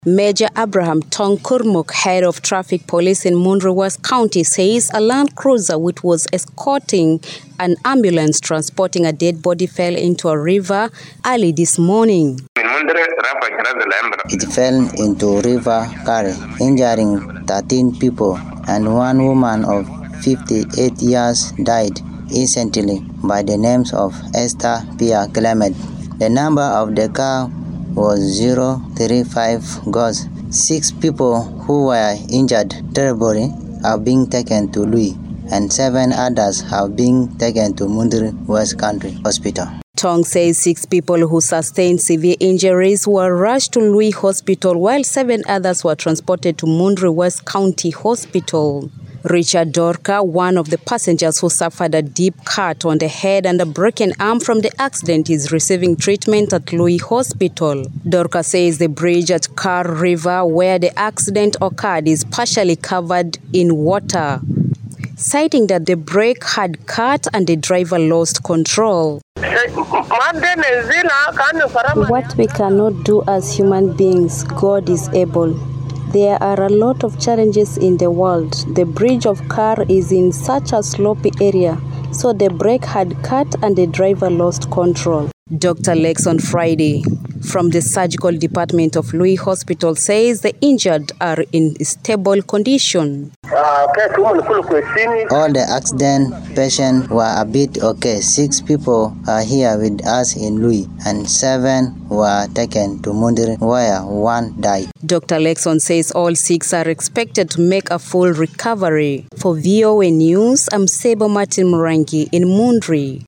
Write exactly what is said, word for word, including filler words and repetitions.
Major Abraham Tongkurmuk, head of traffic police in Mundri West County, says a Land Cruiser which was escorting an ambulance transporting a dead body fell into a river early this morning. It fell into River Kari, injuring thirteen people, and one woman of fifty-eight years died instantly by the names of Esther Pia Clement. The number of the car was zero three five Gos. Six people who were injured terribly have been taken to Lui, and seven others have been taken to Mundri West County Hospital. Tong says six people who sustained severe injuries were rushed to Lui Hospital, while seven others were transported to Mundri West County Hospital. Richard Dorka, one of the passengers who suffered a deep cut on the head and a broken arm from the accident, is receiving treatment at Lui Hospital. Dorka says the bridge at Kar River, where the accident occurred, is partially covered in water, citing that the brake had cut and the driver lost control. What we cannot do as human beings, God is able. There are a lot of challenges in the world. The bridge of Kar is in such a slopey area, so the brake had cut and the driver lost control. Doctor Lex on Friday from the surgical department of Lui Hospital says the injured are in stable condition. All the accident patients were a bit okay. Six people are here with us in Lui, and seven were taken to Mundri, where one died. Doctor Lexon says all six are expected to make a full recovery. For V O A News, I'm Sebo Martin Murangi in Mundri.